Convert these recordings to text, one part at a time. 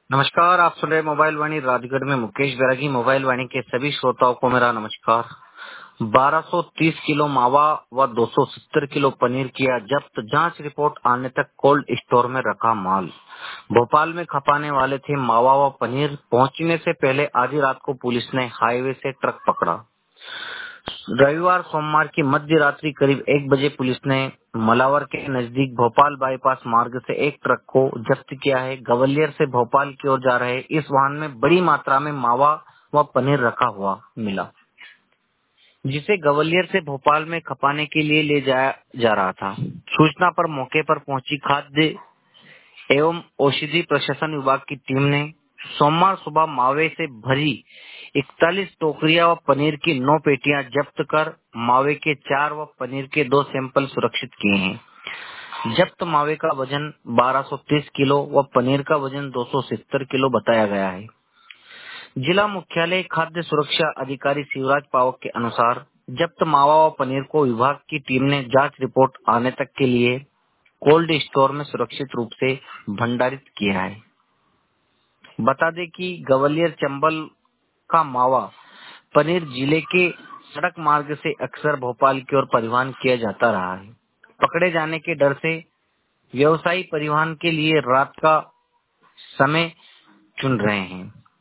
नमस्कार। आप सुन रहे मोबाइल वाणी राजगढ़ में मुकेश बैरागी। मोबाइल वाणी के सभी श्रोताओं को मेरा नमस्कार। 1230 किलो मावा व 270 किलो पनीर किया जब्त। जांच रिपोर्ट आने तक कोल्ड स्टोर में रखा माल। भोपाल में खपाने वाले थे मावा व पनीर। पहुंचने से पहले आधी रात को पुलिस ने हाईवे से ट्रक पकड़ा। रविवार सोमवार की मध्य रात्रि करीब 1 बजे पुलिस ने मलावर के नजदीक भोपाल बाईपास मार्ग से एक ट्रक को जब्त किया है। ग्वालियर से भोपाल की ओर जा रहे इस वाहन में बड़ी मात्रा में मावा व पनीर रखा हुआ मिला, जिसे ग्वालियर से भोपाल में खपाने के लिए ले जाया जा रहा था। सूचना पर मौके पर पहुंची खाद्य एवं औषधि प्रशासन विभाग की टीम ने सोमवार सुबह मावे से भरी 41 टोकरियां व पनीर की 9 पेटियां जब्त कर मावे के 4 व पनीर के 2 सैंपल सुरक्षित किए हैं। जब्त मावे का वजन 1230 किलो व पनीर का वजन 270 किलो बताया गया है। जिला मुख्यालय खाद्य सुरक्षा अधिकारी शिवराज पावक के अनुसार जब्त मावा व पनीर को विभाग की टीम ने जांच रिपोर्ट आने तक के लिए कोल्ड स्टोर में सुरक्षित रूप से भंडारित किया है। बता दें कि ग्वालियर चंबल का मावा पनीर जिले के सड़क मार्ग से अक्सर भोपाल की ओर परिवहन किया जाता रहा है। पकड़े जाने के डर से व्यवसायी परिवहन के लिए रात का समय चुन रहे हैं।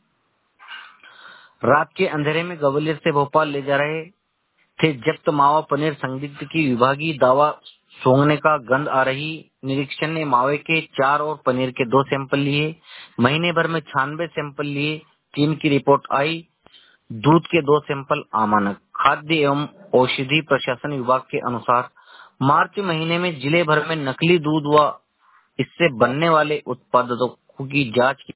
रात के अंधेरे में ग्वालियर से भोपाल ले जा रहे थे जब्त मावा पनीर संदिग्ध की विभागीय दावा सूंघने का गंध आ रही। निरीक्षण ने मावे के 4 और पनीर के 2 सैंपल लिए। महीने भर में 96 सैंपल लिए। 3 की रिपोर्ट आई। दूध के 2 सैंपल अमानक। खाद्य एवं औषधि प्रशासन विभाग के अनुसार मार्च महीने में जिले भर में नकली दूध व इससे बनने वाले उत्पादों की जांच